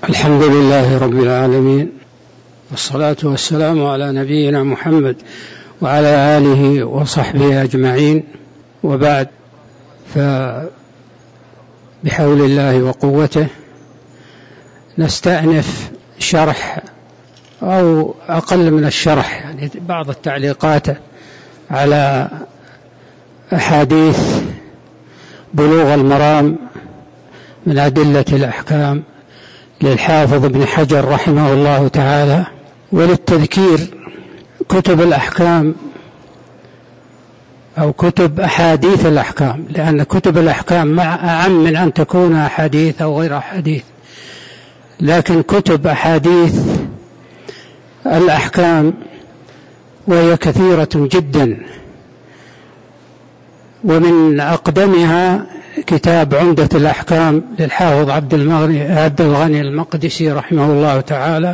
الحمد لله رب العالمين، والصلاة والسلام على نبينا محمد وعلى آله وصحبه أجمعين، وبعد، فبحول الله وقوته نستأنف شرح أو أقل من الشرح، يعني بعض التعليقات على أحاديث بلوغ المرام من أدلة الأحكام للحافظ ابن حجر رحمه الله تعالى. وللتذكير كتب الأحكام أو كتب أحاديث الأحكام، لأن كتب الأحكام أعم من أن تكون أحاديث أو غير أحاديث، لكن كتب أحاديث الأحكام وهي كثيرة جدا، ومن أقدمها كتاب عمدة الأحكام للحافظ عبد الغني المقدسي رحمه الله تعالى،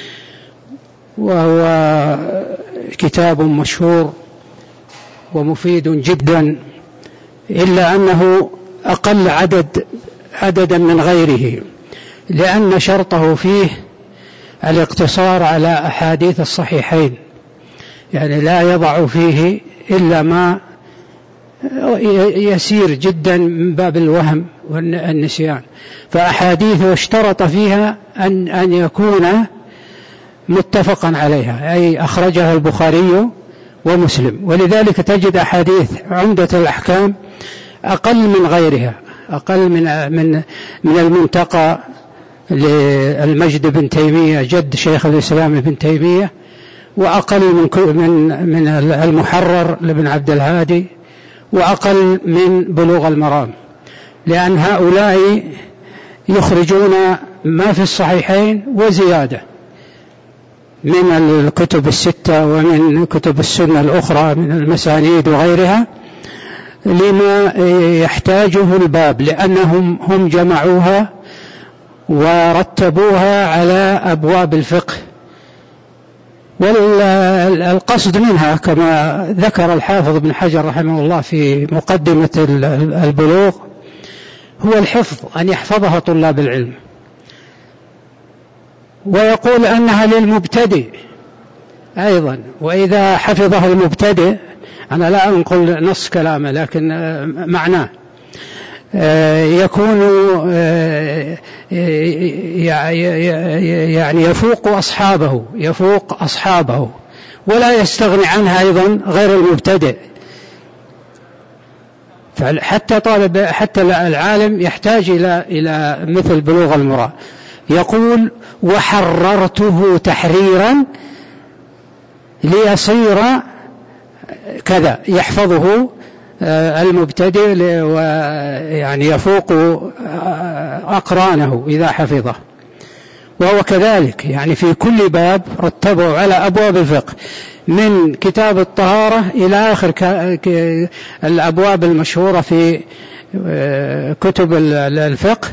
وهو كتاب مشهور ومفيد جدا، إلا أنه أقل عددا من غيره، لأن شرطه فيه الاقتصار على أحاديث الصحيحين، يعني لا يضع فيه إلا ما يسير جدا من باب الوهم والنسيان. فأحاديثه اشترط فيها أن يكون متفقا عليها، أي أخرجها البخاري ومسلم، ولذلك تجد أحاديث عمدة الأحكام أقل من غيرها، أقل من المنتقى للمجد بن تيمية جد شيخ الإسلام ابن تيمية، وأقل من المحرر لابن عبد الهادي، وأقل من بلوغ المرام، لأن هؤلاء يخرجون ما في الصحيحين وزيادة من الكتب الستة ومن كتب السنة الأخرى من المسانيد وغيرها، لما يحتاجه الباب، لأنهم هم جمعوها ورتبوها على أبواب الفقه. والقصد منها كما ذكر الحافظ ابن حجر رحمه الله في مقدمة البلوغ هو الحفظ، أن يحفظها طلاب العلم، ويقول أنها للمبتدئ أيضا. وإذا حفظها المبتدئ، أنا لا أنقل نص كلامه لكن معناه، يكون يعني يفوق أصحابه ولا يستغني عنها أيضا غير المبتدئ. حتى العالم يحتاج إلى مثل بلوغ المرام. يقول: وحررته تحريرا ليصير كذا، يحفظه المبتدئ ويعني يفوق أقرانه إذا حفظه. وهو كذلك، يعني في كل باب رتبه على أبواب الفقه، من كتاب الطهارة إلى آخر الأبواب المشهورة في كتب الفقه،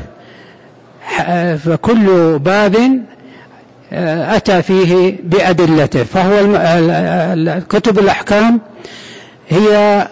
فكل باب أتى فيه بأدلته. فهو كتب الأحكام هي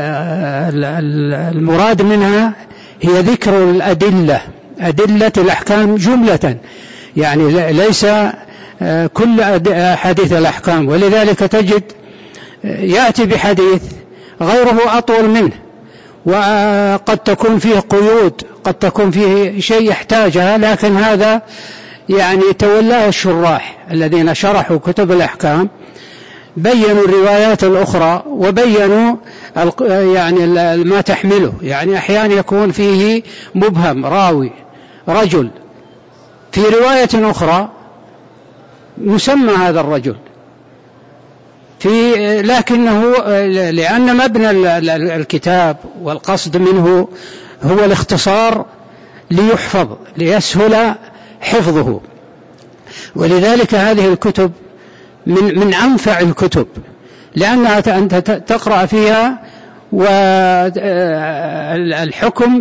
المراد منها هي ذكر الأدلة، أدلة الأحكام جملة، يعني ليس كل حديث الأحكام. ولذلك تجد يأتي بحديث غيره أطول منه، وقد تكون فيه قيود، قد تكون فيه شيء يحتاجها، لكن هذا يعني تولاه الشراح الذين شرحوا كتب الأحكام، بيّنوا الروايات الأخرى وبيّنوا يعني ما تحمله. يعني أحيانا يكون فيه مبهم راوي رجل، في رواية أخرى مسمى هذا الرجل، لكنه لأن مبنى الكتاب والقصد منه هو الاختصار ليحفظ، ليسهل حفظه. ولذلك هذه الكتب من أنفع الكتب، لأنها أنت تقرأ فيها والحكم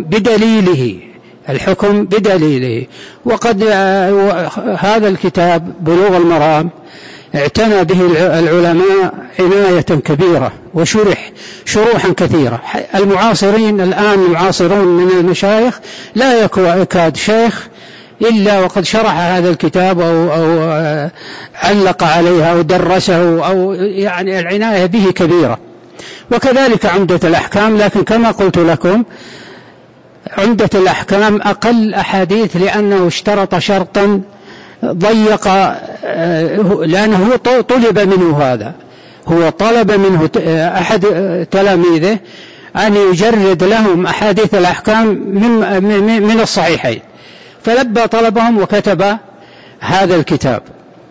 بدليله. وقد هذا الكتاب بلوغ المرام اعتنى به العلماء عناية كبيرة، وشرح شروحا كثيرة. المعاصرين الآن، المعاصرون من المشايخ لا يكاد شيخ إلا وقد شرح هذا الكتاب أو علق عليها أو درسه، أو يعني العناية به كبيرة. وكذلك عمدة الأحكام، لكن كما قلت لكم عمدة الأحكام أقل أحاديث، لأنه اشترط شرطا ضيق، لأنه طلب منه هذا، هو طلب منه أحد تلاميذه أن يجرد لهم أحاديث الأحكام من الصحيحين، فلبى طلبهم وكتب هذا الكتاب.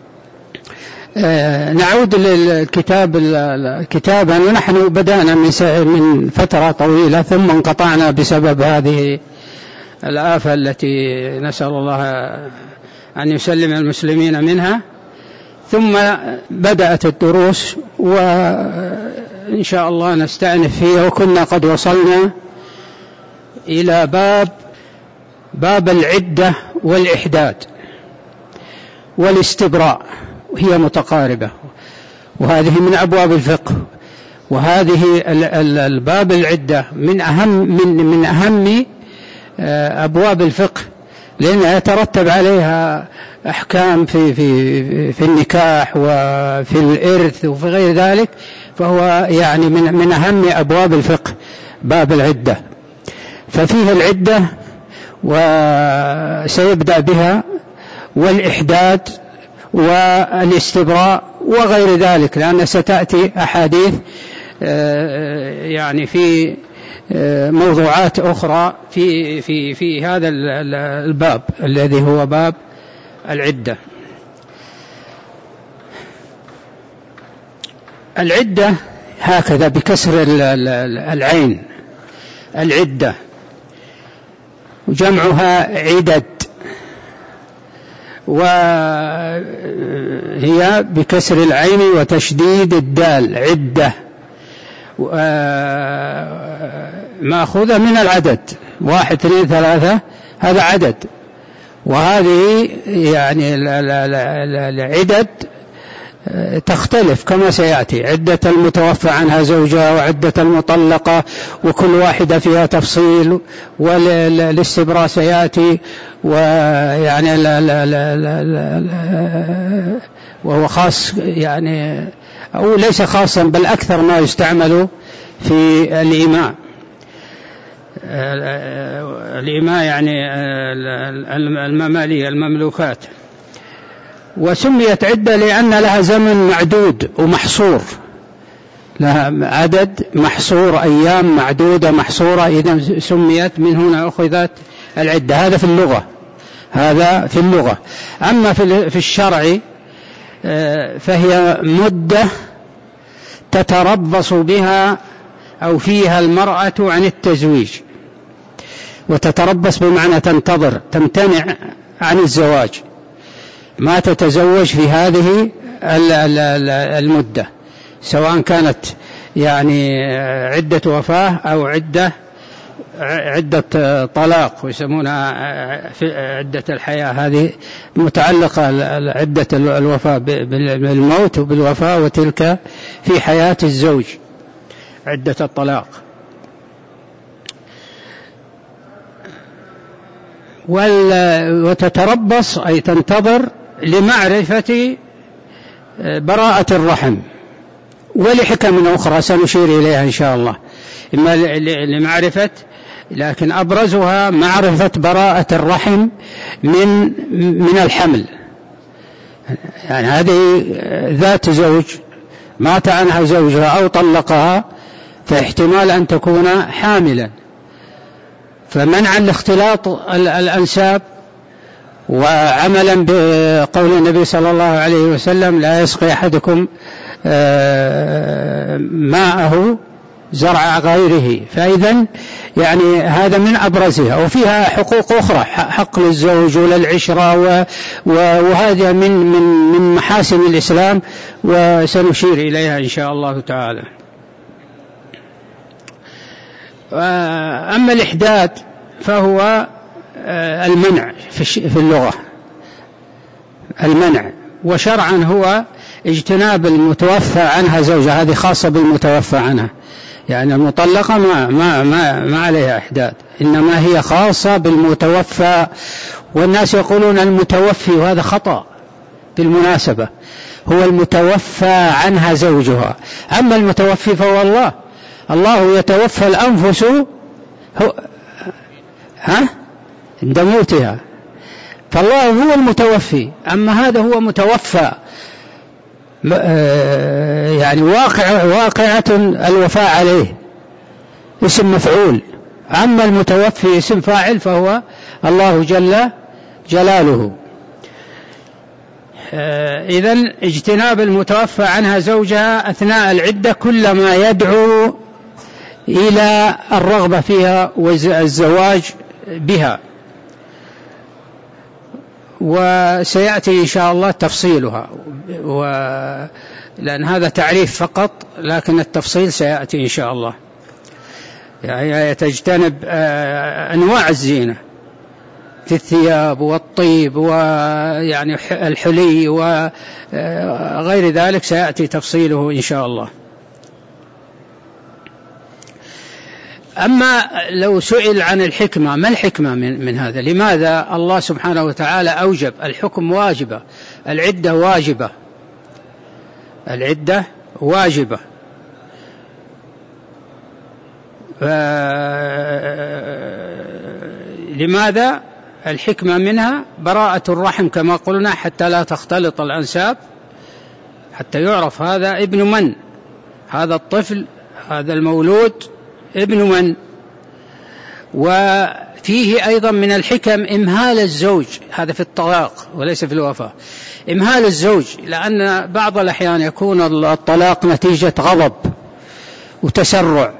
نعود للكتاب. كتابا ونحن بدأنا من فترة طويلة، ثم انقطعنا بسبب هذه الآفة التي نسأل الله أن يسلم المسلمين منها، ثم بدأت الدروس وإن شاء الله نستأنف فيها. وكنا قد وصلنا إلى باب العدة والإحداد والاستبراء، وهي متقاربة، وهذه من أبواب الفقه. وهذه الباب العدة من أهم أبواب الفقه، لأنها يترتب عليها أحكام في النكاح وفي الإرث وفي غير ذلك، فهو يعني من أهم أبواب الفقه باب العدة. ففيه العدة وسيبدأ بها، والإحداد والاستبراء وغير ذلك، لأن ستأتي أحاديث يعني في موضوعات أخرى في هذا الباب الذي هو باب العدة. العدة هكذا بكسر العين، العدة وجمعها عدد، وهي بكسر العين وتشديد الدال، عدة مأخوذة من العدد، 1 2 3 هذا عدد. وهذه يعني العدد تختلف كما سيأتي، عدة المتوفى عنها زوجها وعدة المطلقة، وكل واحدة فيها تفصيل، والاستبراء سيأتي، ويعني وهو خاص يعني أو ليس خاصا بل أكثر ما يستعمل في الإماء. الإماء يعني الممالية المملوكات. وسميت عدة لأن لها زمن معدود ومحصور، لها عدد محصور، أيام معدودة محصورة، إذا سميت من هنا أخذت العدة. هذا في اللغة، هذا في اللغة. أما في الشرع فهي مدة تتربص بها أو فيها المرأة عن التزويج. وتتربص بمعنى تنتظر، تمتنع عن الزواج، ما تتزوج في هذه المدة، سواء كانت يعني عدة وفاة أو عدة طلاق، ويسمونها عدة الحياة. هذه متعلقة عدة الوفاة بالموت وبالوفاة، وتلك في حياة الزوج عدة الطلاق. وتتربص أي تنتظر لمعرفة براءة الرحم، ولحكم أخرى سنشير إليها إن شاء الله، إما لمعرفة، لكن أبرزها معرفة براءة الرحم من الحمل. يعني هذه ذات زوج مات عنها زوجها أو طلقها، فاحتمال أن تكون حاملا، فمنعا لاختلاط الأنساب، وعملا بقول النبي صلى الله عليه وسلم: لا يسقي أحدكم ماءه زرع غيره. فإذا يعني هذا من أبرزها. وفيها حقوق أخرى، حق للزوج وللعشرة، وهذا من محاسن الإسلام، وسنشير إليها إن شاء الله تعالى. أما الإحداد فهو المنع في اللغة، المنع، وشرعا هو اجتناب المتوفى عنها زوجها. هذه خاصة بالمتوفى عنها، يعني المطلقة ما عليها إحداد، إنما هي خاصة بالمتوفى. والناس يقولون المتوفي، وهذا خطأ بالمناسبة، هو المتوفى عنها زوجها. أما المتوفي فهو الله. الله يتوفى الأنفس عند موتها، فالله هو المتوفي. أما هذا هو متوفى، يعني واقعة الوفاء عليه، اسم مفعول. أما المتوفي اسم فاعل، فهو الله جل جلاله. إذن اجتناب المتوفى عنها زوجها أثناء العدة كلما يدعو إلى الرغبة فيها والزواج بها، وسيأتي إن شاء الله تفصيلها، لأن هذا تعريف فقط، لكن التفصيل سيأتي إن شاء الله. يعني تجتنب أنواع الزينة في الثياب والطيب ويعني الحلي وغير ذلك، سيأتي تفصيله إن شاء الله. أما لو سئل عن الحكمة، ما الحكمة من هذا؟ لماذا الله سبحانه وتعالى أوجب الحكم واجبة، العدة واجبة، العدة واجبة؟ لماذا؟ الحكمة منها براءة الرحم كما قلنا، حتى لا تختلط الأنساب، حتى يعرف هذا ابن من، هذا الطفل، هذا المولود ابن من. وفيه أيضا من الحكم إمهال الزوج، هذا في الطلاق وليس في الوفاة، إمهال الزوج، لأن بعض الأحيان يكون الطلاق نتيجة غضب وتسرع،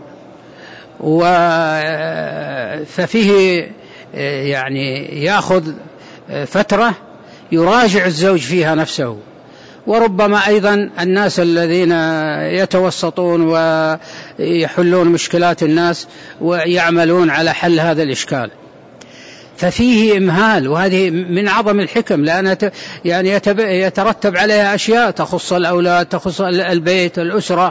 ففيه يعني يأخذ فترة يراجع الزوج فيها نفسه. وربما أيضا الناس الذين يتوسطون ويحلون مشكلات الناس ويعملون على حل هذا الإشكال، ففيه إمهال، وهذه من عظم الحكم، لأن يعني يترتب عليها أشياء تخص الأولاد، تخص البيت، الأسرة،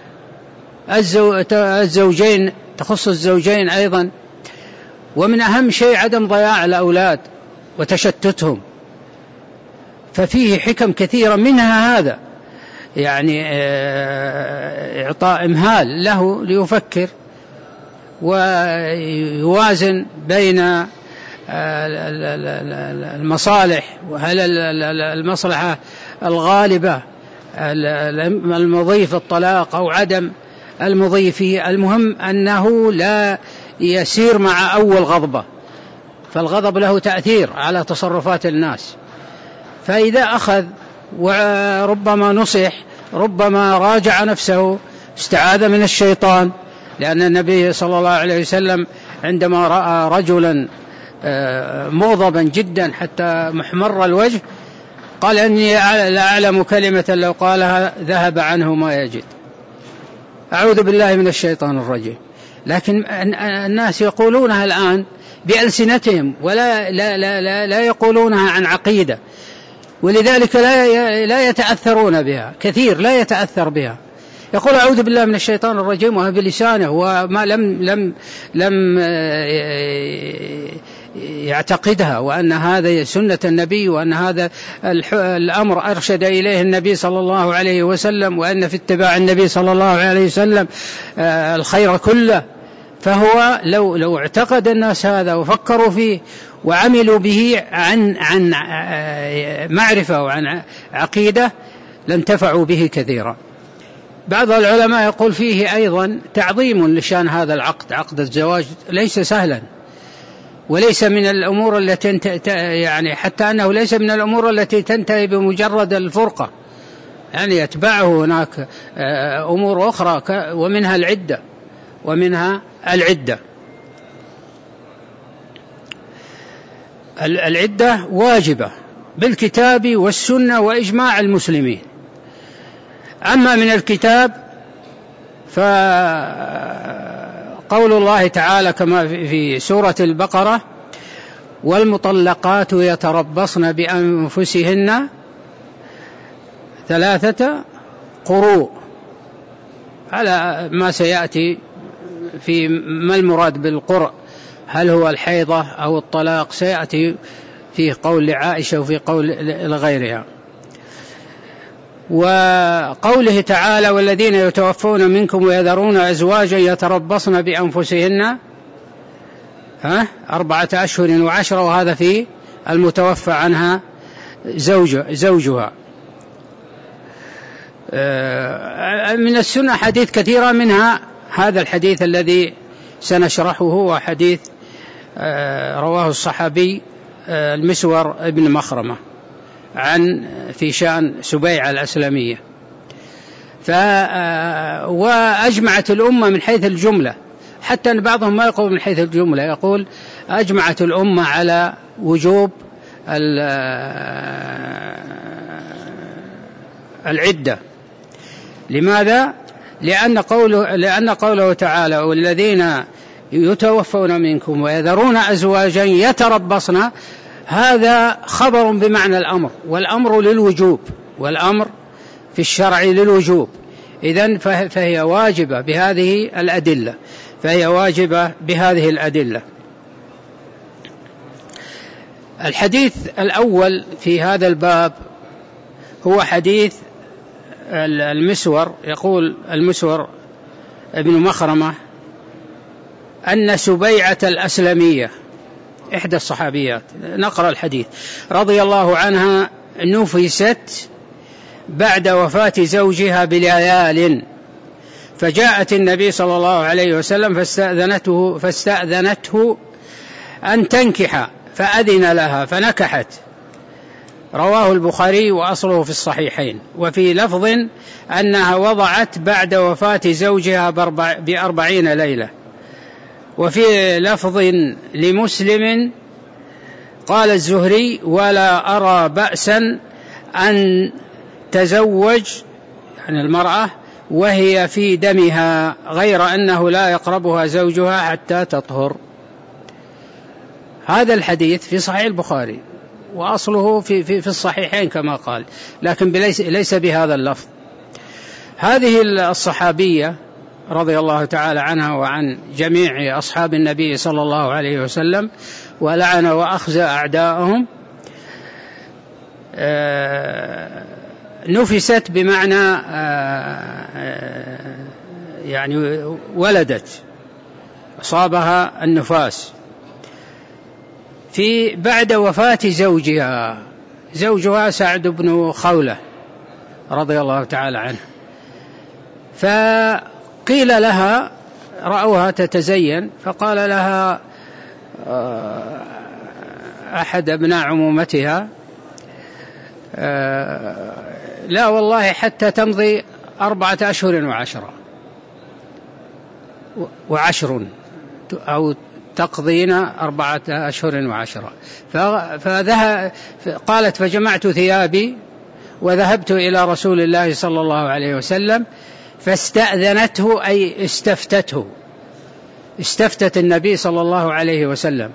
الزوجين، تخص الزوجين أيضا. ومن أهم شيء عدم ضياع الأولاد وتشتتهم، ففيه حكم كثيرة، منها هذا يعني إعطاء إمهال له ليفكر ويوازن بين المصالح، وهل المصلحة الغالبة المضي في الطلاق أو عدم المضي فيه. المهم أنه لا يسير مع أول غضبة، فالغضب له تأثير على تصرفات الناس. فإذا أخذ وربما نصح، ربما راجع نفسه، استعاذ من الشيطان، لأن النبي صلى الله عليه وسلم عندما رأى رجلا مغضبا جدا حتى محمر الوجه قال إني لا أعلم كلمة لو قالها ذهب عنه ما يجد. أعوذ بالله من الشيطان الرجيم. لكن الناس يقولونها الآن بألسنتهم ولا لا لا لا لا يقولونها عن عقيدة، ولذلك لا يتأثرون بها، كثير لا يتأثر بها، يقول أعوذ بالله من الشيطان الرجيم وهو بلسانه، وما لم يعتقدها، وأن هذا سنة النبي، وأن هذا الأمر أرشد إليه النبي صلى الله عليه وسلم، وأن في اتباع النبي صلى الله عليه وسلم الخير كله. فهو لو اعتقد الناس هذا وفكروا فيه وعملوا به عن معرفة وعن عقيدة لانتفعوا به كثيرا. بعض العلماء يقول فيه أيضا تعظيم لشان هذا العقد، عقد الزواج ليس سهلا، وليس من الأمور التي يعني حتى أنه ليس من الأمور التي تنتهي بمجرد الفرقة، يعني يتبعه هناك أمور أخرى، ومنها العدة. العدة واجبة بالكتاب والسنة وإجماع المسلمين. أما من الكتاب فقول الله تعالى كما في سورة البقرة: والمطلقات يتربصن بأنفسهن 3 قروء، على ما سيأتي في ما المراد بالقرء هل هو الحيضة أو الطلاق سيأتي في قول لعائشة وفي قول لغيرها. وقوله تعالى والذين يتوفون منكم ويذرون أزواجا يتربصن بأنفسهن 4 أشهر و10، وهذا في المتوفى عنها زوجها. من السنة حديث كثيرة، منها هذا الحديث الذي سنشرحه، هو حديث رواه الصحابي المسور ابن مخرمة في شأن سبيعة الأسلمية. وأجمعت الأمة من حيث الجملة، حتى أن بعضهم ما يقول من حيث الجملة، يقول أجمعت الأمة على وجوب العدة. لماذا؟ لأن قوله تعالى والذين يتوفون منكم ويذرون أزواجا يتربصن، هذا خبر بمعنى الأمر، والأمر للوجوب، والأمر في الشرع للوجوب. إذن فهي واجبة بهذه الأدلة. الحديث الأول في هذا الباب هو حديث المسور. يقول المسور ابن مخرمة أن سبيعة الأسلمية إحدى الصحابيات، نقرأ الحديث، رضي الله عنها، نفست بعد وفاة زوجها بليال، فجاءت النبي صلى الله عليه وسلم فاستأذنته أن تنكح، فأذن لها فنكحت. رواه البخاري وأصله في الصحيحين. وفي لفظ أنها وضعت بعد وفاة زوجها ب40 ليلة. وفي لفظ لمسلم قال الزهري ولا أرى بأسا أن تزوج يعني المرأة وهي في دمها، غير أنه لا يقربها زوجها حتى تطهر. هذا الحديث في صحيح البخاري وأصله في الصحيحين كما قال، لكن ليس بهذا اللفظ. هذه الصحابية رضي الله تعالى عنها وعن جميع أصحاب النبي صلى الله عليه وسلم، ولعن وأخزى أعداءهم، نفست بمعنى يعني ولدت، أصابها النفاس في بعد وفاة زوجها سعد بن خولة رضي الله تعالى عنه. فقيل لها، رأوها تتزين، فقال لها أحد أبناء عمومتها لا والله حتى تمضي 4 أشهر و10 أو تقضين 4 أشهر و10. قالت فجمعت ثيابي وذهبت إلى رسول الله صلى الله عليه وسلم فاستأذنته، أي استفتت النبي صلى الله عليه وسلم.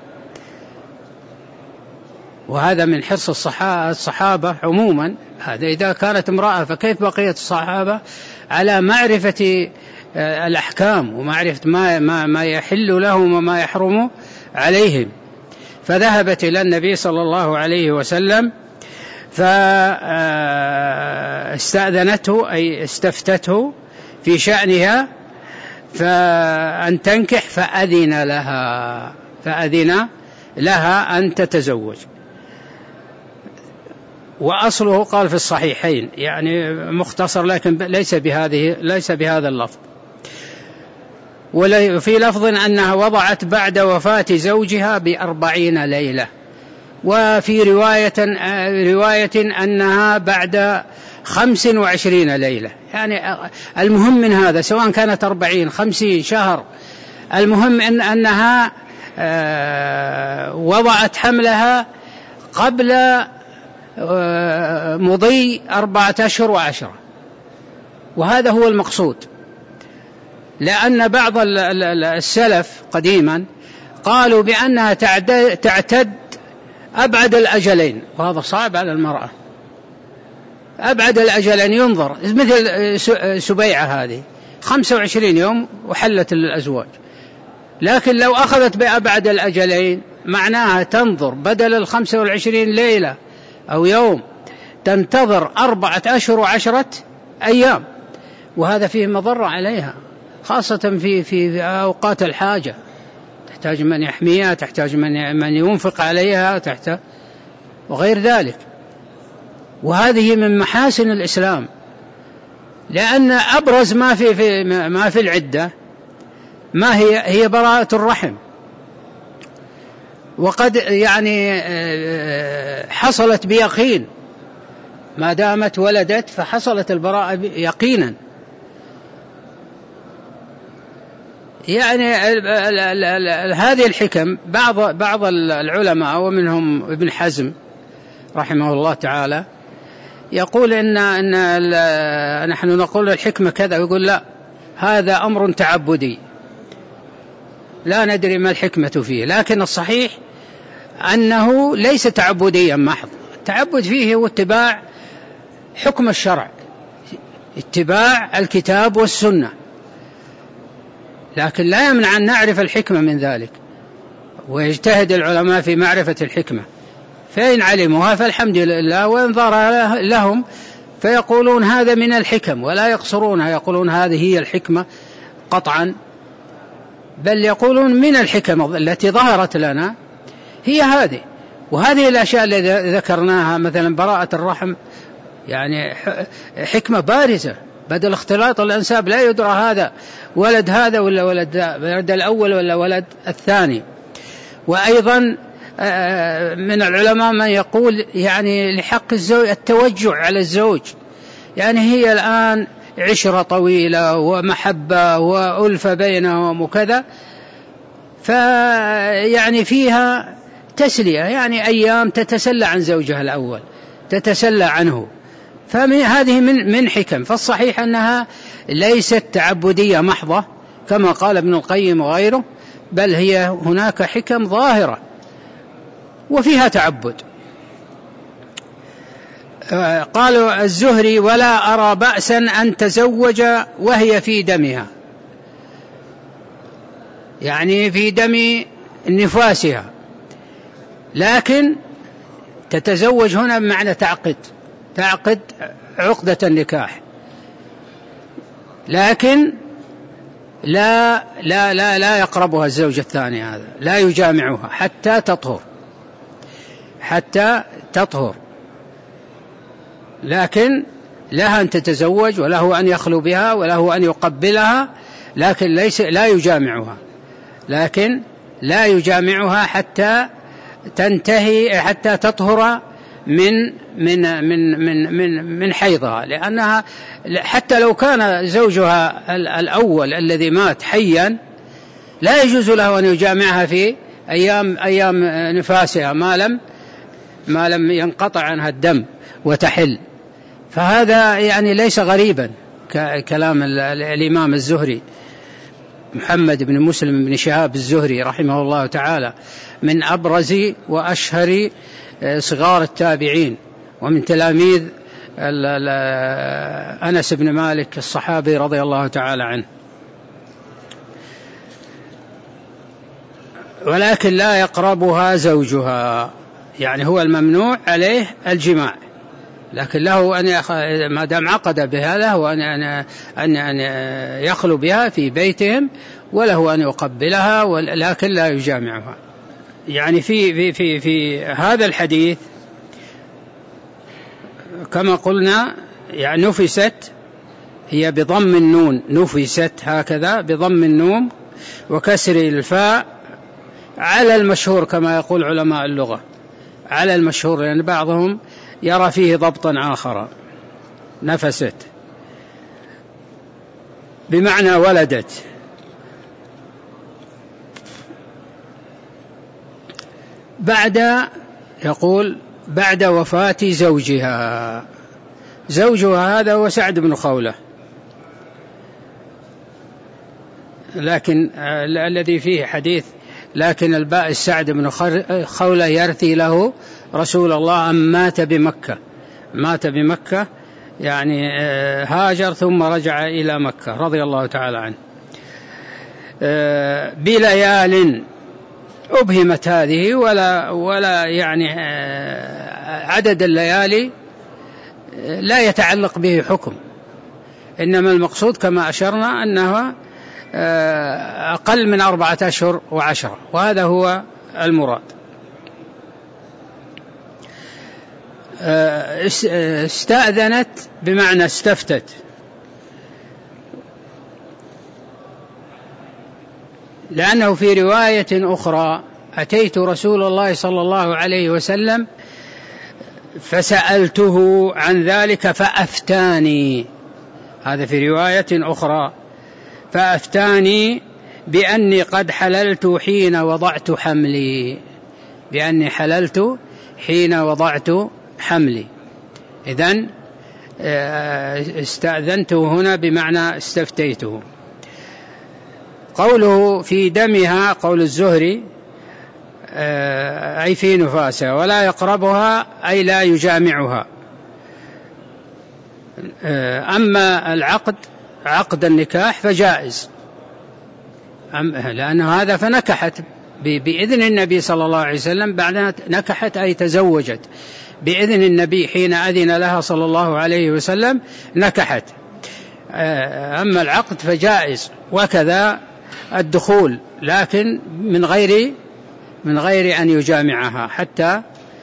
وهذا من حرص الصحابة عموما، هذا إذا كانت امرأة، فكيف بقية الصحابة على معرفة الأحكام ومعرفة ما يحل لهم وما يحرم عليهم. فذهبت إلى النبي صلى الله عليه وسلم فاستأذنته، أي استفتته في شأنها، فأن تنكح، فأذن لها أن تتزوج. وأصله قال في الصحيحين، يعني مختصر، لكن ليس بهذا اللفظ. وفي لفظ أنها وضعت بعد وفاة زوجها ب40 ليلة. وفي رواية أنها بعد 25 ليلة. يعني المهم من هذا سواء كانت 40 50 شهر، المهم أنها وضعت حملها قبل مضي 4 أشهر و10، وهذا هو المقصود. لأن بعض السلف قديما قالوا بأنها تعتد أبعد الأجلين، وهذا صعب على المرأة. أبعد الأجلين ينظر، مثل سبيعة هذه 25 يوم وحلت الأزواج، لكن لو أخذت بأبعد الأجلين معناها تنظر بدل 25 ليلة أو يوم تنتظر 4 أشهر و10 أيام، وهذا فيه مضرة عليها، خاصة في أوقات الحاجة، تحتاج من يحميها، تحتاج من ينفق عليها، تحتاج وغير ذلك. وهذه من محاسن الإسلام، لأن أبرز ما في العدة ما هي براءة الرحم، وقد يعني حصلت بيقين، ما دامت ولدت فحصلت البراءة يقينا. يعني هذه الحكم بعض العلماء ومنهم ابن حزم رحمه الله تعالى يقول إن نحن نقول الحكمة كذا، ويقول لا، هذا أمر تعبدي لا ندري ما الحكمة فيه، لكن الصحيح أنه ليس تعبديا محض. التعبد فيه هو اتباع حكم الشرع، اتباع الكتاب والسنة، لكن لا يمنع أن نعرف الحكمة من ذلك، ويجتهد العلماء في معرفة الحكمة، فإن علموها فالحمد لله، وإن ظهر لهم فيقولون هذا من الحكم، ولا يقصرونها يقولون هذه هي الحكمة قطعا، بل يقولون من الحكم التي ظهرت لنا هي هذه. وهذه الأشياء التي ذكرناها مثلا براءة الرحم، يعني حكمة بارزة، بدل اختلاط الأنساب لا يدرى هذا ولد هذا ولا ولد الأول ولا ولد الثاني. وأيضا من العلماء من يقول يعني لحق الزوج التوجع على الزوج، يعني هي الآن عشرة طويلة ومحبة وألفة بينهم وكذا، فيعني فيها تسلية، يعني أيام تتسلى عن زوجها الأول، تتسلى عنه، فهذه من حكم. فالصحيح أنها ليست تعبدية محضة كما قال ابن القيم وغيره، بل هي هناك حكم ظاهرة وفيها تعبد. قالوا الزهري: ولا أرى بأسا أن تزوج وهي في دمها، يعني في دم نفاسها، لكن تتزوج هنا بمعنى تعقد عقدة النكاح، لكن لا يقربها الزوج الثاني، هذا لا يجامعها حتى تطهر، لكن لها أن تتزوج وله أن يخلو بها وله أن يقبلها، لكن لا يجامعها حتى تنتهي، حتى تطهر من حيضها، لأنها حتى لو كان زوجها الأول الذي مات حيا لا يجوز له أن يجامعها في أيام نفاسها ما لم ينقطع عنها الدم وتحل. فهذا يعني ليس غريبا كلام الإمام الزهري محمد بن مسلم بن شهاب الزهري رحمه الله تعالى، من أبرز وأشهر صغار التابعين، ومن تلاميذ أنس بن مالك الصحابي رضي الله تعالى عنه. ولكن لا يقربها زوجها، يعني هو الممنوع عليه الجماع، لكن له أن ما دام عقد بها له أن يخلو بها في بيتهم، وله أن يقبلها، لكن لا يجامعها. يعني في هذا الحديث كما قلنا، يعني نفست هي بضم النون، نفست هكذا بضم النون وكسر الفاء، على المشهور كما يقول علماء اللغة، على المشهور، لأن يعني بعضهم يرى فيه ضبطا آخر. نفست بمعنى ولدت. يقول بعد وفاة زوجها هذا هو سعد بن خولة، لكن الذي فيه حديث: لكن البائس سعد بن خولة يرثي له رسول الله أم مات بمكة، يعني هاجر ثم رجع إلى مكة رضي الله تعالى عنه. بليال أبهمت هذه ولا يعني عدد الليالي لا يتعلق به حكم، إنما المقصود كما أشرنا أنه أقل من 4 أشهر و10، وهذا هو المراد. استأذنت بمعنى استفتت، لأنه في رواية أخرى أتيت رسول الله صلى الله عليه وسلم فسألته عن ذلك فأفتاني، هذا في رواية أخرى، فأفتاني بأني قد حللت حين وضعت حملي، بأني حللت حين وضعت حملي. إذن استأذنته هنا بمعنى استفتيته. قوله في دمها، قول الزهري أي في نفاسها، ولا يقربها أي لا يجامعها. أما العقد، عقد النكاح فجائز، لأن هذا فنكحت بإذن النبي صلى الله عليه وسلم، بعد نكحت أي تزوجت بإذن النبي، حين أذن لها صلى الله عليه وسلم نكحت. أما العقد فجائز، وكذا الدخول، لكن من غير أن يجامعها حتى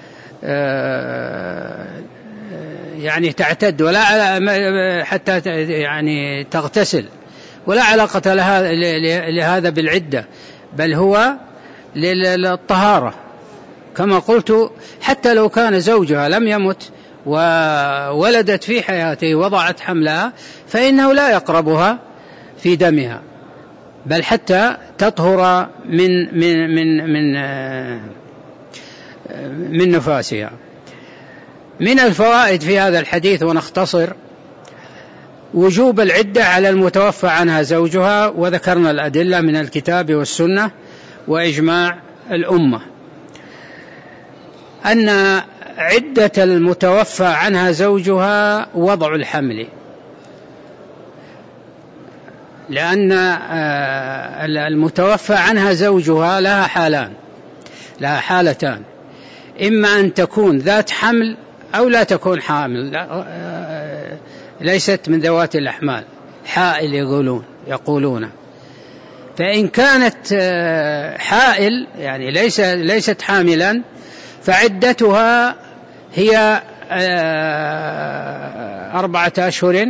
يعني تعتد، ولا حتى يعني تغتسل، ولا علاقة لهذا بالعدة، بل هو للطهارة كما قلت. حتى لو كان زوجها لم يمت وولدت في حياته وضعت حملها، فإنه لا يقربها في دمها، بل حتى تطهر من نفاسها. من الفوائد في هذا الحديث، ونختصر، وجوب العدة على المتوفى عنها زوجها، وذكرنا الأدلة من الكتاب والسنة وإجماع الأمة، أن عدة المتوفى عنها زوجها وضع الحمل، لأن المتوفى عنها زوجها لها حالتان، إما أن تكون ذات حمل أو لا تكون حامل، ليست من ذوات الأحمال، حائل يقولون. فإن كانت حائل يعني ليست حاملا، فعدتها هي 4 أشهر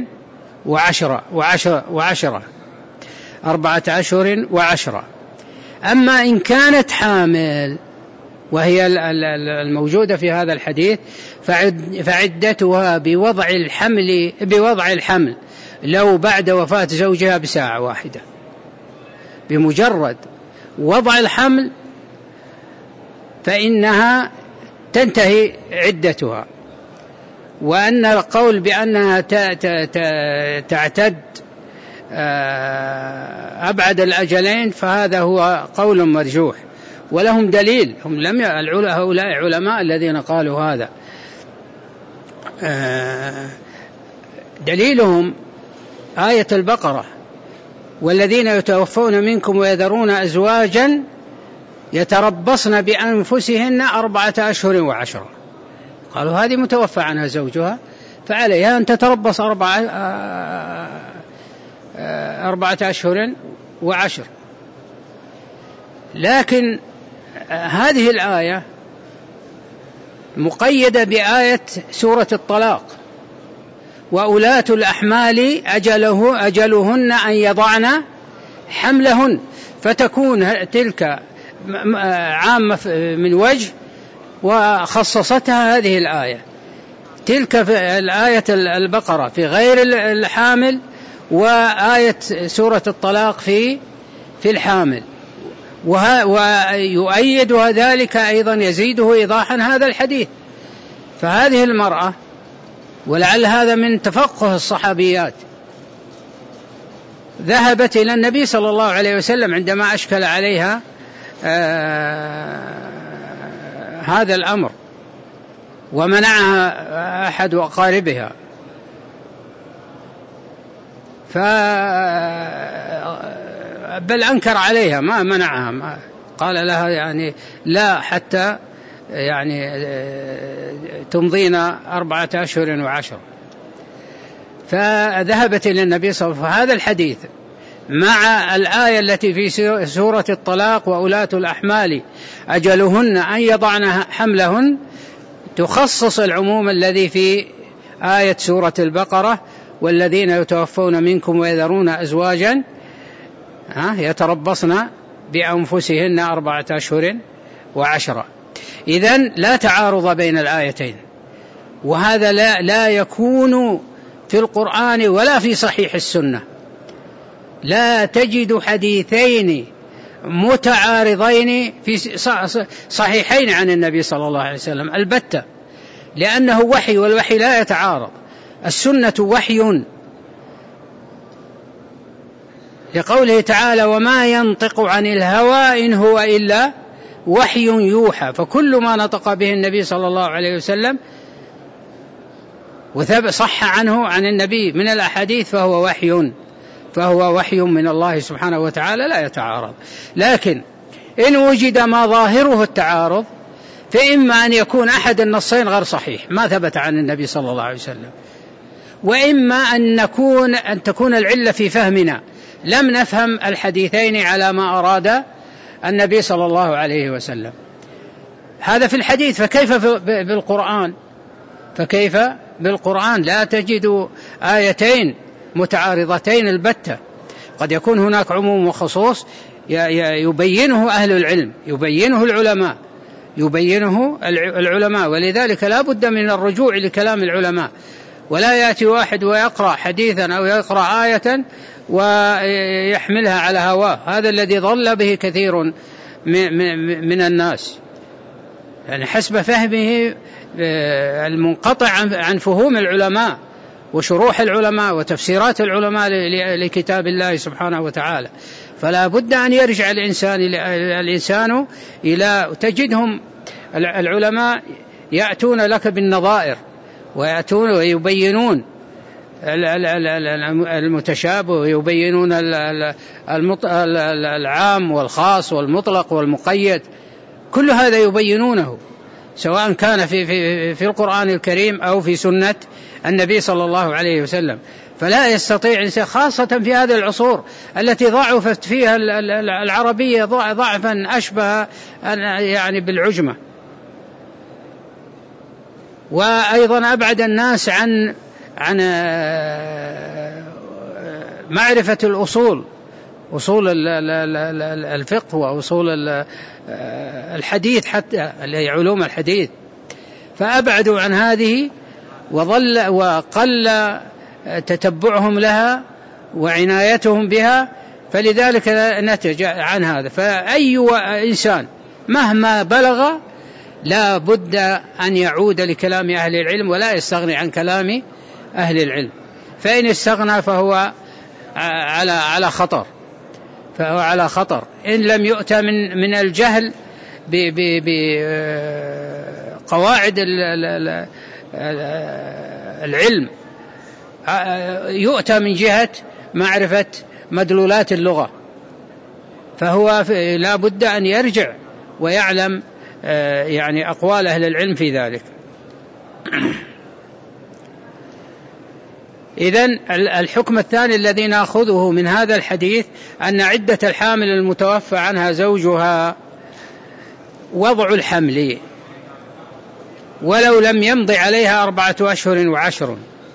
وعشرة 4 أشهر و10. أما إن كانت حامل، وهي الموجودة في هذا الحديث، فعدتها بوضع الحمل لو بعد وفاة زوجها بساعة واحدة، بمجرد وضع الحمل فإنها تنتهي عدتها. وأن القول بأنها تعتد أبعد الأجلين فهذا هو قول مرجوح، ولهم دليل، هؤلاء علماء الذين قالوا هذا، دليلهم آية البقرة: والذين يتوفون منكم ويذرون أزواجا يتربصن بأنفسهن 4 أشهر و10. قالوا هذه متوفى عنها زوجها، فعليها أن تتربص 4 أشهر و10. لكن هذه الآية مقيدة بآية سورة الطلاق: وأولاة الأحمال أجلهن أن يضعن حملهن، فتكون تلك عامة من وجه، وخصصتها هذه الآية. تلك في الآية البقرة في غير الحامل، وآية سورة الطلاق في الحامل، ويؤيدها ذلك أيضا، يزيده إيضاحا هذا الحديث. فهذه المرأة، ولعل هذا من تفقه الصحابيات، ذهبت إلى النبي صلى الله عليه وسلم عندما أشكل عليها هذا الأمر، ومنعها أحد أقاربها، بل أنكر عليها ما منعها، قال لها يعني لا حتى يعني تمضينا 4 أشهر و10. فذهبت إلى النبي صلى الله عليه وسلم. هذا الحديث مع الآية التي في سورة الطلاق وأولاة الأحمال أجلهن أن يضعن حملهن تخصص العموم الذي في آية سورة البقرة والذين يتوفون منكم ويذرون أزواجا يتربصن بأنفسهن 4 أشهر و10. إذن لا تعارض بين الآيتين، وهذا لا يكون في القرآن ولا في صحيح السنة. لا تجد حديثين متعارضين في صحيحين عن النبي صلى الله عليه وسلم البتة، لأنه وحي، والوحي لا يتعارض. السنة وحي، لقوله تعالى وما ينطق عن الهوى إن هو إلا وحي يوحى. فكل ما نطق به النبي صلى الله عليه وسلم وصح عنه عن النبي من الأحاديث فهو وحي من الله سبحانه وتعالى لا يتعارض. لكن إن وجد ما ظاهره التعارض فإما أن يكون أحد النصين غير صحيح ما ثبت عن النبي صلى الله عليه وسلم، وإما أن تكون العلة في فهمنا، لم نفهم الحديثين على ما أراد النبي صلى الله عليه وسلم. هذا في الحديث، فكيف بالقرآن؟ لا تجد آيتين متعارضتين البتة. قد يكون هناك عموم وخصوص يبينه أهل العلم، يبينه العلماء، ولذلك لا بد من الرجوع لكلام العلماء، ولا يأتي واحد ويقرأ حديثا أو يقرأ آية ويحملها على هواه. هذا الذي ضل به كثير من الناس، يعني حسب فهمه المنقطع عن فهوم العلماء وشروح العلماء وتفسيرات العلماء لكتاب الله سبحانه وتعالى. فلا بد أن يرجع الإنسان إلى تجدهم العلماء يأتون لك بالنظائر ويأتون ويبينون المتشابه ويبينون العام والخاص والمطلق والمقيد، كل هذا يبينونه سواء كان في القرآن الكريم أو في سنة النبي صلى الله عليه وسلم. فلا يستطيع إنسان، خاصة في هذه العصور التي ضعفت فيها العربية ضعفا أشبه يعني بالعجمة، وأيضا أبعد الناس عن معرفة أصول الفقه وأصول الحديث، حتى علوم الحديث، فأبعدوا عن هذه وقل تتبعهم لها وعنايتهم بها، فلذلك نتج عن هذا. فأي إنسان مهما بلغ لا بد أن يعود لكلام أهل العلم ولا يستغني عن كلام أهل العلم، فإن استغنى فهو على خطر إن لم يؤتى من الجهل بقواعد العلم، يؤتى من جهة معرفة مدلولات اللغة، فهو لا بد أن يرجع ويعلم يعني أقوال أهل العلم في ذلك. إذن الحكم الثاني الذي نأخذه من هذا الحديث أن عدة الحامل المتوفى عنها زوجها وضع الحمل ولو لم يمضي عليها 4 أشهر و10.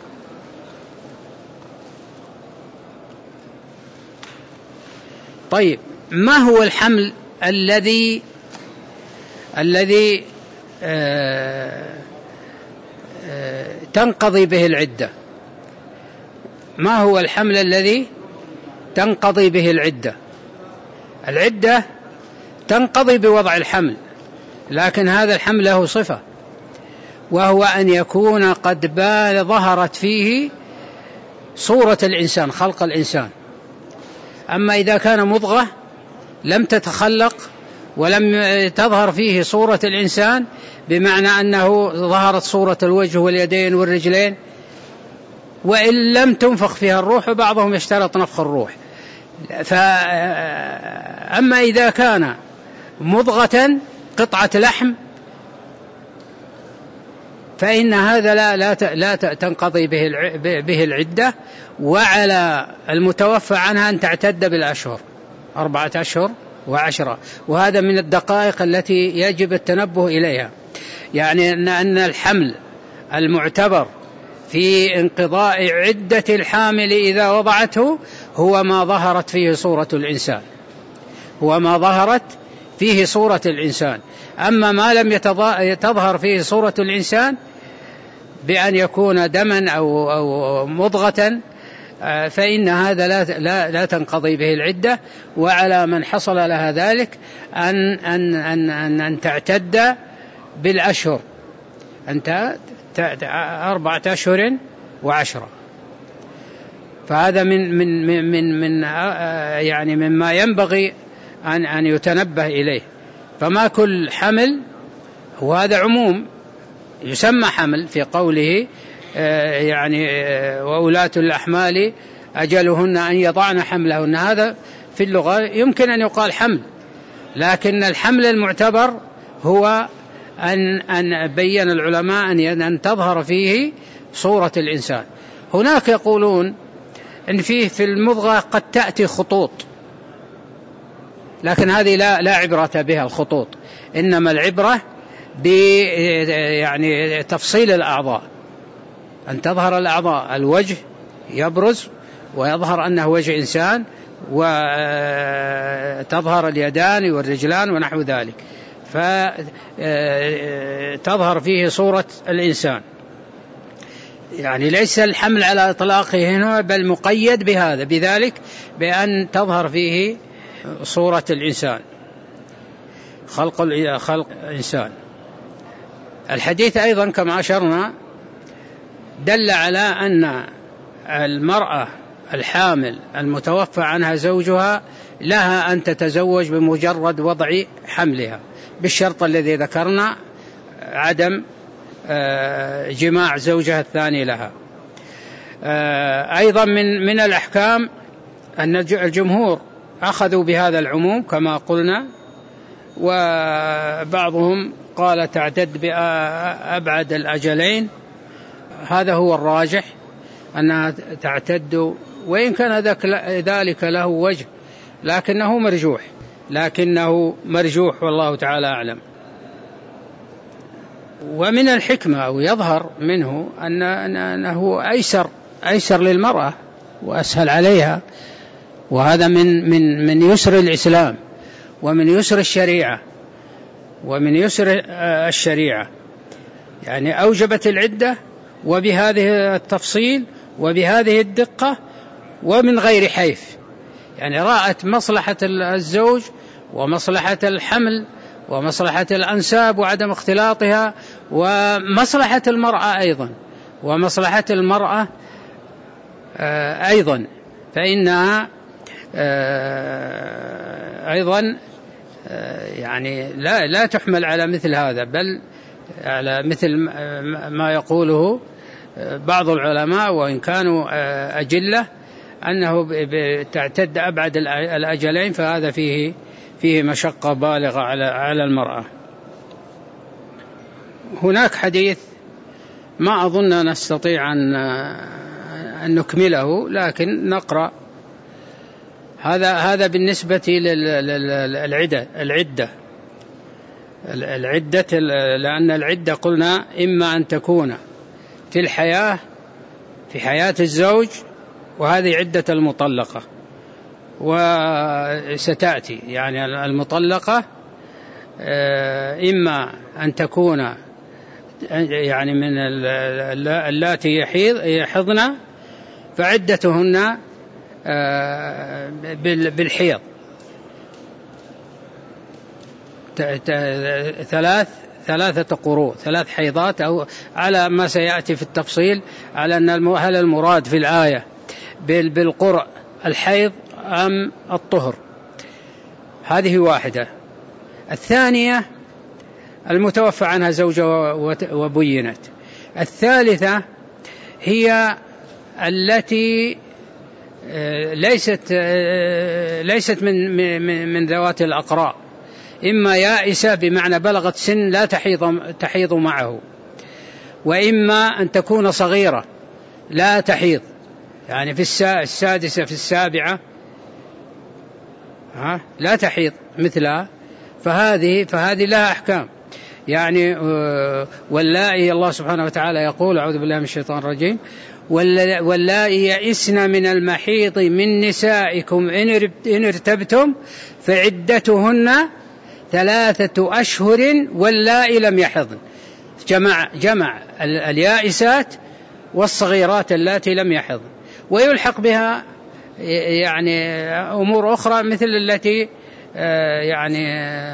طيب، ما هو الحمل الذي تنقضي به العدة؟ ما هو الحمل الذي تنقضي به العدة؟ العدة تنقضي بوضع الحمل، لكن هذا الحمل له صفة، وهو أن يكون قد ظهرت فيه صورة الإنسان، خلق الإنسان. أما إذا كان مضغة لم تتخلق ولم تظهر فيه صورة الإنسان، بمعنى أنه ظهرت صورة الوجه واليدين والرجلين وإن لم تنفخ فيها الروح، وبعضهم يشترط نفخ الروح، أما إذا كان مضغة قطعة لحم فإن هذا لا تنقضي به العدة، وعلى المتوفى عنها أن تعتد بالأشهر 4 أشهر و10. وهذا من الدقائق التي يجب التنبه إليها، يعني أن الحمل المعتبر في انقضاء عدة الحامل إذا وضعته هو ما ظهرت فيه صورة الإنسان، أما ما لم تظهر فيه صورة الإنسان بأن يكون دما أو مضغة فإن هذا لا تنقضي به العدة. وعلى من حصل لها ذلك أن تعتد بالأشهر، 4 أشهر و10. فهذا من يعني مما ينبغي أن يتنبه إليه. فما كل حمل، وهذا عموم يسمى حمل في قوله يعني وأولاة الأحمال أجلهن أن يضعن حملهن، هذا في اللغة يمكن أن يقال حمل، لكن الحمل المعتبر هو أن بين العلماء أن تظهر فيه صورة الإنسان. هناك يقولون أن في المضغة قد تأتي خطوط، لكن هذه لا عبرة بها الخطوط، إنما العبرة يعني تفصيل الأعضاء، أن تظهر الأعضاء، الوجه يبرز ويظهر أنه وجه إنسان، وتظهر اليدان والرجلان ونحو ذلك، فتظهر فيه صورة الإنسان. يعني ليس الحمل على إطلاقه هنا، بل مقيد بذلك بأن تظهر فيه صورة الإنسان، خلق الإنسان. الحديث أيضا كما أشرنا دل على أن المرأة الحامل المتوفى عنها زوجها لها أن تتزوج بمجرد وضع حملها، بالشرط الذي ذكرنا، عدم جماع زوجها الثاني لها. أيضا من الأحكام أن الجمهور أخذوا بهذا العموم كما قلنا، وبعضهم قال تعتد بأبعد الأجلين، هذا هو الراجح أنها تعتد، وإن كان ذلك له وجه لكنه مرجوح والله تعالى أعلم. ومن الحكمة أو يظهر منه أنه أيسر للمرأة وأسهل عليها، وهذا من يسر الإسلام ومن يسر الشريعة، يعني أوجبت العدة وبهذه التفصيل وبهذه الدقة ومن غير حيف، يعني رأت مصلحة الزوج ومصلحة الحمل ومصلحة الأنساب وعدم اختلاطها، ومصلحة المرأة أيضا فإنها أيضا يعني لا تحمل على مثل هذا، بل على مثل ما يقوله بعض العلماء وإن كانوا أجلة، أنه تعتد أبعد الأجلين، فهذا فيه مشقة بالغة على المرأة. هناك حديث ما أظن نستطيع أن نكمله، لكن نقرأ. هذا بالنسبة للعدة، لأن العدة قلنا إما أن تكون في حياة الزوج، وهذه عدة المطلقة، وستأتي يعني المطلقة إما أن تكون يعني من اللاتي يحضن فعدتهن بالحيض 3 قروء، 3 حيضات، أو على ما سيأتي في التفصيل على أن هل المراد في الآية بالقرء الحيض أم الطهر. هذه واحدة. الثانية المتوفى عنها زوجها وبينت. الثالثة هي التي ليست من ذوات الأقراء، إما يائسة بمعنى بلغت سن لا تحيض معه، وإما أن تكون صغيرة لا تحيض، يعني في السادسة في السابعة لا تحيض مثلها، فهذه لها أحكام. يعني واللائي الله سبحانه وتعالى يقول أعوذ بالله من الشيطان الرجيم واللائي يئسن من المحيض من نسائكم إن ارتبتم فعدتهن 3 أشهر واللائي لم يحضن. جمع اليائسات والصغيرات اللاتي لم يحضن، ويلحق بها يعني أمور أخرى مثل التي يعني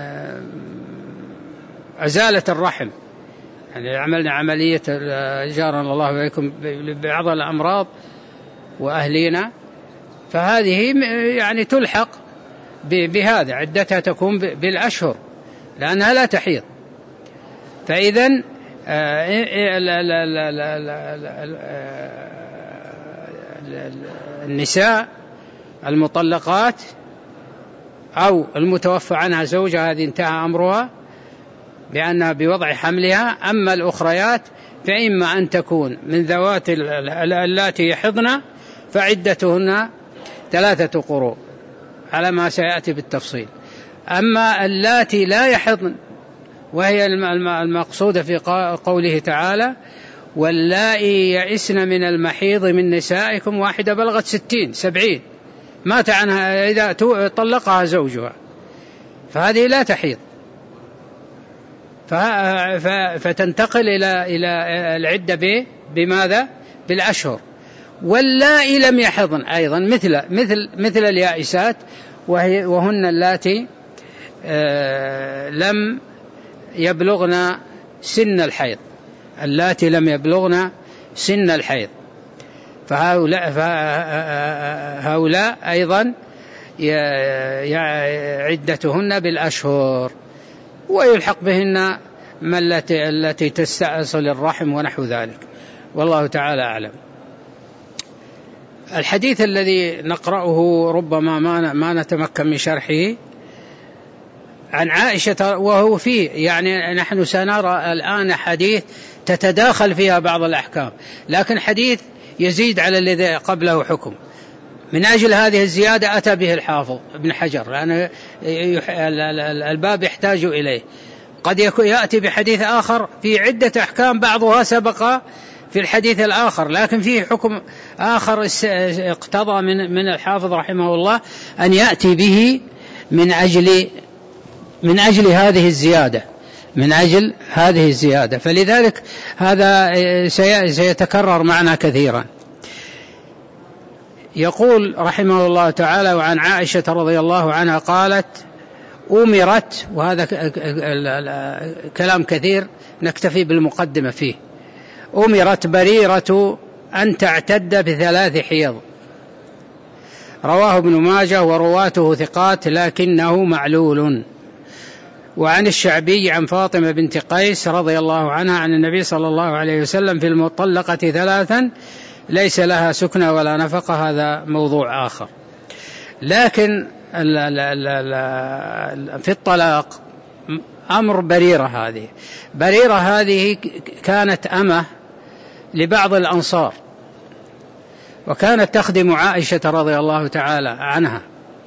أزالت الرحم، يعني عملنا عملية جارنا الله وإياكم ببعض الأمراض وأهلينا، فهذه يعني تلحق بهذا، عدتها تكون بالأشهر لأنها لا تحيض. فإذن النساء المطلقات أو المتوفى عنها زوجها هذه انتهى أمرها بأنها بوضع حملها. أما الأخريات فإما أن تكون من ذوات اللاتي يحضن فعدتهن 3 قروء على ما سيأتي بالتفصيل. أما اللاتي لا يحضن وهي المقصودة في قوله تعالى واللائي يئسن من المحيض من نسائكم واحدة بلغت 60-70 مات عنها إذا طلقها زوجها، فهذه لا تحيض، فتنتقل إلى العدة بماذا؟ بالأشهر. واللائي لم يحضن أيضا مثل اليائسات، وهن اللاتي لم يبلغن سن الحيض، اللاتي لم يبلغن سن الحيض، فهؤلاء أيضا عدتهن بالأشهر، ويلحق بهن التي تستأصل الرحم ونحو ذلك، والله تعالى أعلم. الحديث الذي نقرأه ربما ما نتمكن من شرحه عن عائشة، وهو فيه يعني نحن سنرى الآن حديث تتداخل فيها بعض الأحكام، لكن حديث يزيد على الذي قبله حكم. من أجل هذه الزيادة أتى به الحافظ ابن حجر، لأن الباب يحتاج إليه. قد يأتي بحديث آخر في عدة أحكام بعضها سبق في الحديث الآخر، لكن فيه حكم آخر اقتضى من الحافظ رحمه الله أن يأتي به من أجل هذه الزيادة، من أجل هذه الزيادة، فلذلك هذا سيتكرر معنا كثيرا. يقول رحمه الله تعالى وعن عائشة رضي الله عنها قالت أمرت، وهذا كلام كثير نكتفي بالمقدمة فيه، أمرت بريرة أن تعتد ب3 حيض، رواه ابن ماجه ورواته ثقات لكنه معلول. وعن الشعبي عن فاطمة بنت قيس رضي الله عنها عن النبي صلى الله عليه وسلم في المطلقة 3 ليس لها سكنى ولا نفقة، هذا موضوع آخر. لكن في الطلاق أمر بريرة هذه كانت أمة لبعض الأنصار، وكانت تخدم عائشة رضي الله تعالى عنها،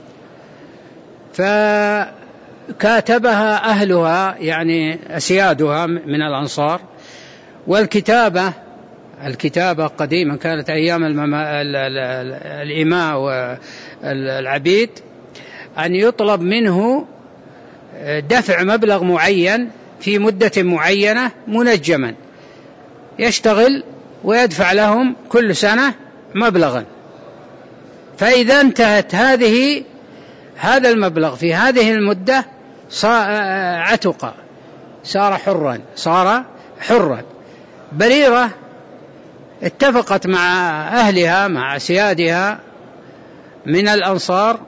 فكاتبها أهلها يعني أسيادها من الأنصار. والكتابة قديما كانت أيام الإماء والعبيد أن يطلب منه دفع مبلغ معين في مدة معينة منجما، يشتغل ويدفع لهم كل سنة مبلغا، فإذا انتهت هذا المبلغ في هذه المدة عتق، صار حرا. بريرة اتفقت مع أهلها مع أسيادها من الأنصار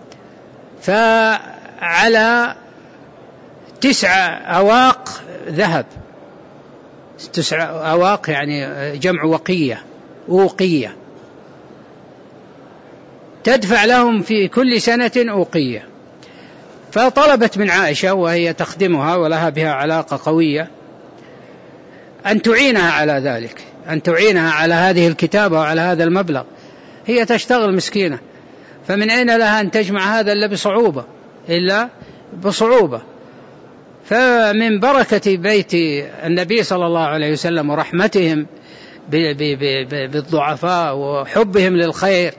فعلى 9 أواق ذهب، 9 أواق يعني جمع وقية، تدفع لهم في كل سنة أوقية. فطلبت من عائشة وهي تخدمها ولها بها علاقة قوية أن تعينها على ذلك، أن تعينها على هذه الكتابة وعلى هذا المبلغ. هي تشتغل مسكينة، فمن أين لها أن تجمع هذا إلا بصعوبة. فمن بركة بيت النبي صلى الله عليه وسلم ورحمتهم بالضعفاء وحبهم للخير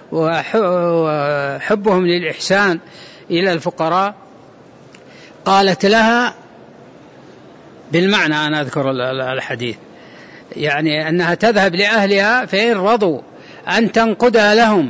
وحبهم للإحسان إلى الفقراء، قالت لها بالمعنى، أنا أذكر الحديث، يعني أنها تذهب لأهلها فإن رضوا أن تنقدها لهم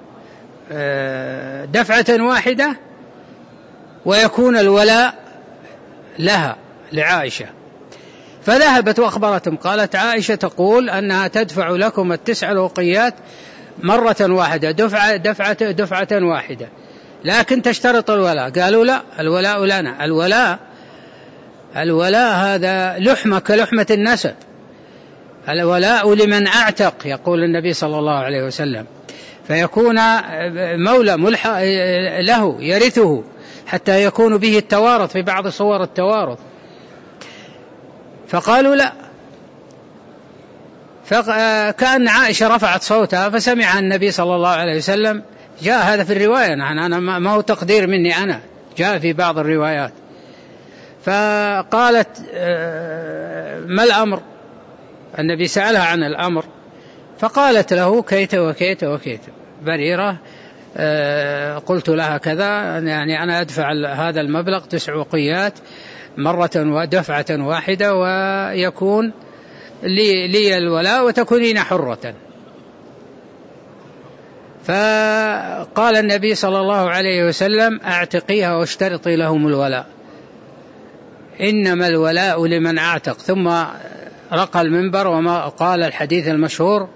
دفعة واحدة ويكون الولاء لها لعائشة. فذهبت وأخبرتهم، قالت عائشة تقول أنها تدفع لكم 9 الأوقيات مرة واحدة، دفعة واحدة، لكن تشترط الولاء. قالوا لا، الولاء لنا. الولاء هذا لحمة كلحمة النسب، الولاء لمن أعتق، يقول النبي صلى الله عليه وسلم، فيكون مولى ملحق له يرثه حتى يكون به التوارث في بعض صور التوارث. فقالوا لا. فكأن عائشة رفعت صوتها فسمع النبي صلى الله عليه وسلم. جاء هذا في الرواية، أنا ما هو تقدير مني أنا، جاء في بعض الروايات. فقالت ما الأمر؟ النبي سألها عن الأمر، فقالت له كيت وكيت وكيت. بريرة قلت لها كذا، يعني أنا أدفع هذا المبلغ 9 أوقيات مرة ودفعة واحدة، ويكون لي الولاء وتكونين حرة. فقال النبي صلى الله عليه وسلم أعتقيها واشترطي لهم الولاء، إنما الولاء لمن أعتق. ثم رقى المنبر وما قال الحديث المشهور: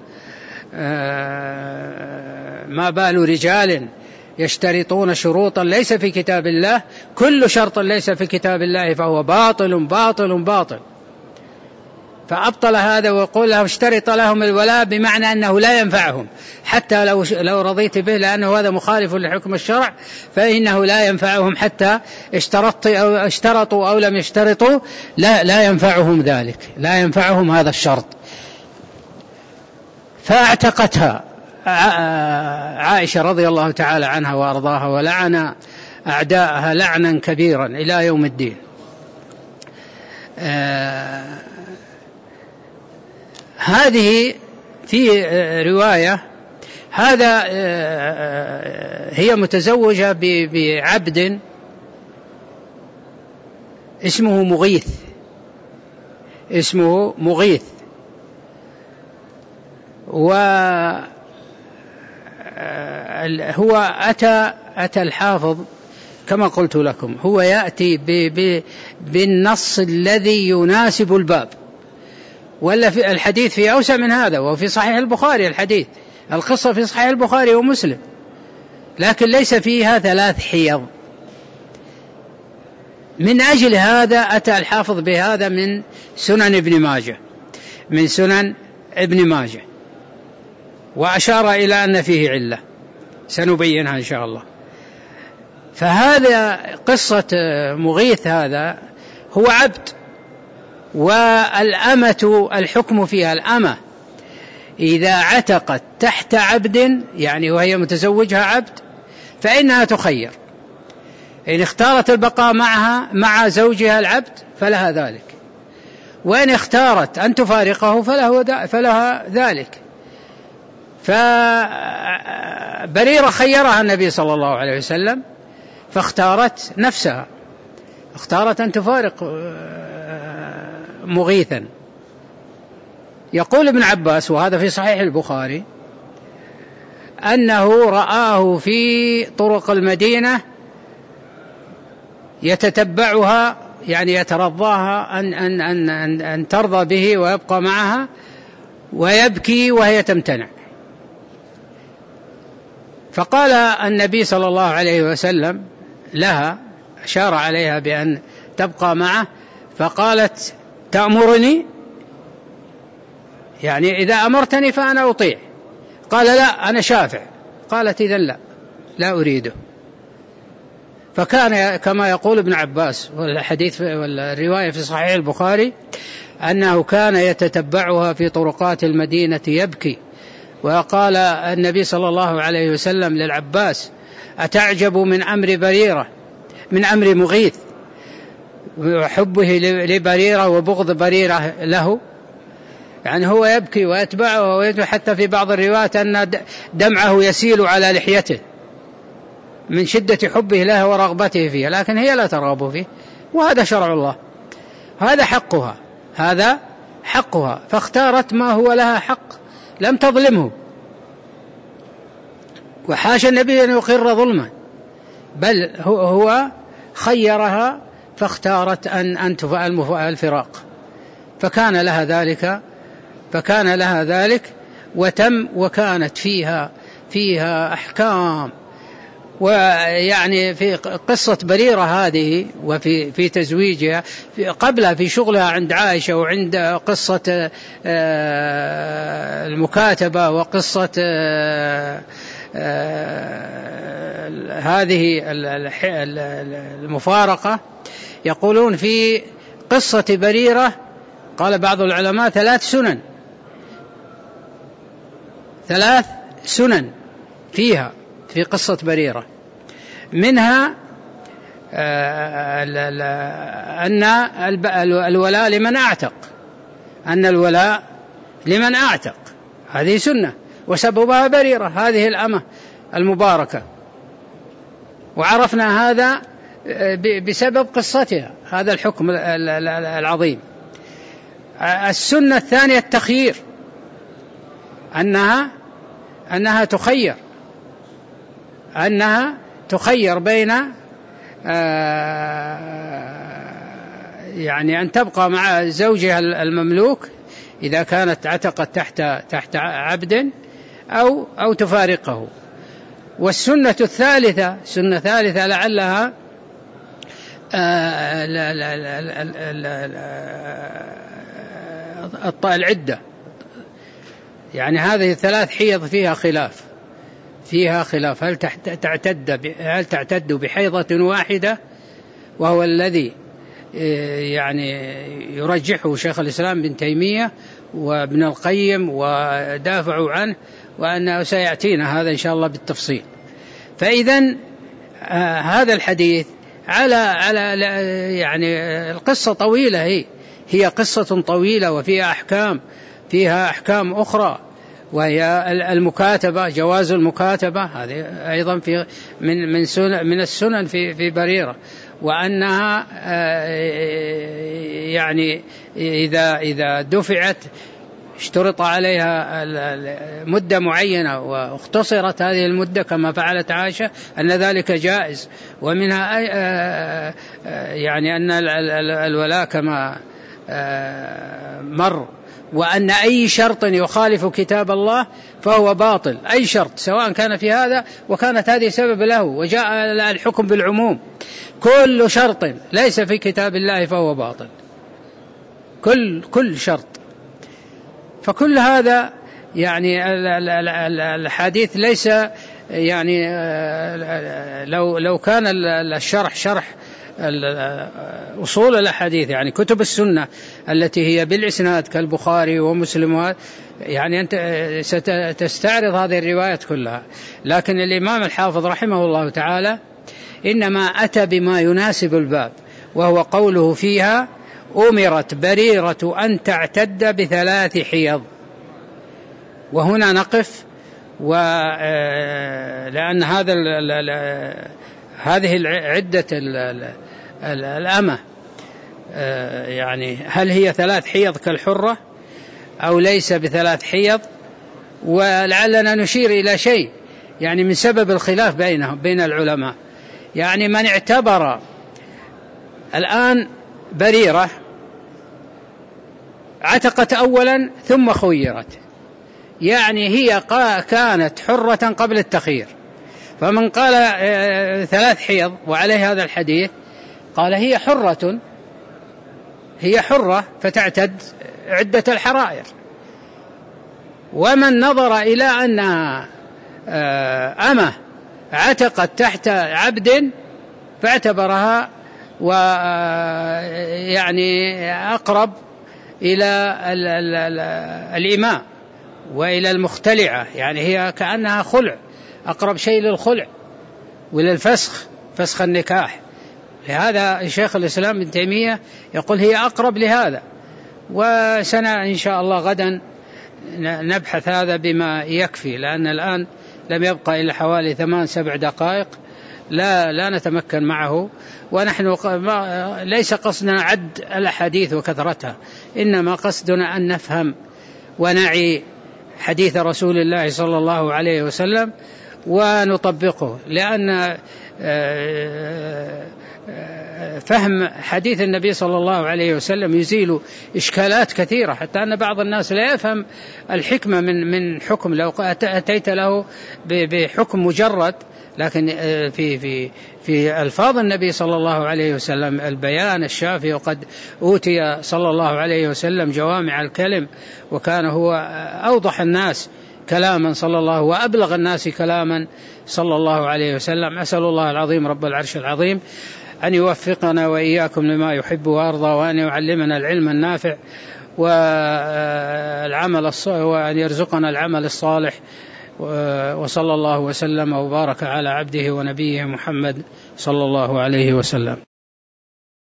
ما بال رجال يشترطون شروطا ليس في كتاب الله، كل شرط ليس في كتاب الله فهو باطل باطل باطل. فأبطل هذا ويقول له اشترط لهم الولاء، بمعنى أنه لا ينفعهم حتى لو رضيت به، لأنه هذا مخالف لحكم الشرع، فإنه لا ينفعهم حتى اشترطوا أو لم يشترطوا، لا ينفعهم ذلك، لا ينفعهم هذا الشرط. فاعتقتها عائشة رضي الله تعالى عنها وأرضاها، ولعن أعداءها لعنا كبيرا إلى يوم الدين. هذه في رواية هذا هي متزوجة بعبد اسمه مغيث، وهو أتى الحافظ كما قلت لكم، هو يأتي بالنص الذي يناسب الباب، ولا في الحديث في أوسع من هذا، وفي صحيح البخاري الحديث، القصة في صحيح البخاري ومسلم، لكن ليس فيها 3 حيض. من أجل هذا أتى الحافظ بهذا من سنن ابن ماجه، وأشار إلى أن فيه علة سنبينها إن شاء الله. فهذا قصة مغيث هذا هو عبد، والأمة الحكم فيها الأمة إذا عتقت تحت عبد، يعني وهي متزوجها عبد، فإنها تخير، إن اختارت البقاء مع زوجها العبد فلها ذلك، وإن اختارت أن تفارقه فلها ذلك. فبريرة خيرها النبي صلى الله عليه وسلم فاختارت نفسها، اختارت أن تفارق مغيثا. يقول ابن عباس، وهذا في صحيح البخاري، أنه رآه في طرق المدينة يتتبعها، يعني يترضاها أن ترضى به ويبقى معها، ويبكي وهي تمتنع. فقال النبي صلى الله عليه وسلم لها، أشار عليها بأن تبقى معه، فقالت: تأمرني؟ يعني إذا أمرتني فأنا أطيع. قال: لا، أنا شافع، قالت إذن لا أريده. فكان كما يقول ابن عباس، والحديث والرواية في صحيح البخاري أنه كان يتتبعها في طرقات المدينة يبكي. وقال النبي صلى الله عليه وسلم للعباس: أتعجب من أمر بريرة، من أمر مغيث، وحبه لبريرة وبغض بريرة له؟ يعني هو يبكي ويتبعه، ويتبع حتى في بعض الروايات أن دمعه يسيل على لحيته من شدة حبه لها ورغبته فيها، لكن هي لا ترغب فيه، وهذا شرع الله، هذا حقها، هذا حقها، فاختارت ما هو لها حق، لم تظلمه. وحاشا النبي أن يقر ظلما، بل هو خيرها فاختارت أن تفعل الفراق، فكان لها ذلك وتم. وكانت فيها أحكام. ويعني في قصة بريرة هذه وفي تزويجها قبلها في شغلها عند عائشة، وعند قصة المكاتبة، وقصة هذه المفارقة، يقولون في قصة بريرة قال بعض العلماء 3 سنن فيها في قصة بريرة. منها أن الولاء لمن أعتق، أن الولاء لمن أعتق هذه سنة، وسببها بريرة هذه الأمة المباركة، وعرفنا هذا بسبب قصتها، هذا الحكم العظيم. السنة الثانية التخيير، أنها تخير بين يعني أن تبقى مع زوجها المملوك إذا كانت عتقت تحت عبد أو تفارقه. والسنة الثالثة، سنة ثالثة لعلها العدة، يعني هذه 3 حيض فيها خلاف هل تعتد بحيضة واحدة، وهو الذي يعني يرجحه شيخ الإسلام بن تيمية وابن القيم ودافعوا عنه، وأنه سيأتينا هذا إن شاء الله بالتفصيل. فإذن هذا الحديث على يعني القصة طويلة، هي قصة طويلة وفيها أحكام أخرى، وهي المكاتبة، جواز المكاتبة، هذه أيضا من السنن في بريرة، وأنها يعني إذا دفعت اشترط عليها مدة معينة واختصرت هذه المدة كما فعلت عائشة أن ذلك جائز. ومنها يعني أن الولاء كما مر، وأن أي شرط يخالف كتاب الله فهو باطل، أي شرط سواء كان في هذا، وكانت هذه سبب له، وجاء الحكم بالعموم، كل شرط ليس في كتاب الله فهو باطل، كل شرط. فكل هذا يعني الحديث ليس يعني لو كان الشرح شرح أصول الأحاديث، يعني كتب السنة التي هي بالإسناد كالبخاري ومسلم، يعني أنت ستستعرض هذه الروايات كلها. لكن الإمام الحافظ رحمه الله تعالى إنما أتى بما يناسب الباب، وهو قوله فيها: أمرت بريرة أن تعتد ب3 حيض. وهنا نقف، لأن هذه العدة الأمة يعني هل هي 3 حيض كالحرة أو ليس ب3 حيض؟ ولعلنا نشير إلى شيء يعني من سبب الخلاف بين العلماء. يعني من اعتبر الآن بريرة عتقت أولا ثم خيرت، يعني هي كانت حرة قبل التخيير، فمن قال 3 حيض وعليه هذا الحديث قال هي حرة فتعتد عدة الحرائر. ومن نظر إلى أنها أمة عتقت تحت عبد فاعتبرها ويعني أقرب إلى الإماء وإلى المختلعة، يعني هي كأنها خلع، أقرب شيء للخلع وللفسخ، فسخ النكاح. لهذا شيخ الإسلام ابن تيمية يقول هي أقرب لهذا. وسنة إن شاء الله غدا نبحث هذا بما يكفي، لأن الآن لم يبقى إلا حوالي 8-7 دقائق لا نتمكن معه. ونحن ليس قصدنا عد الأحاديث وكثرتها، إنما قصدنا أن نفهم ونعي حديث رسول الله صلى الله عليه وسلم ونطبقه، لأن فهم حديث النبي صلى الله عليه وسلم يزيل إشكالات كثيرة، حتى أن بعض الناس لا يفهم الحكمة من حكم لو أتيت له بحكم مجرد، لكن في ألفاظ النبي صلى الله عليه وسلم البيان الشافي، وقد أوتي صلى الله عليه وسلم جوامع الكلم، وكان هو أوضح الناس كلاما صلى الله وأبلغ الناس كلاما صلى الله عليه وسلم. أسأل الله العظيم رب العرش العظيم أن يوفقنا وإياكم لما يحب وأرضى، وأن يعلمنا العلم النافع وأن يرزقنا العمل الصالح. وصلى الله وسلم وبارك على عبده ونبيه محمد صلى الله عليه وسلم.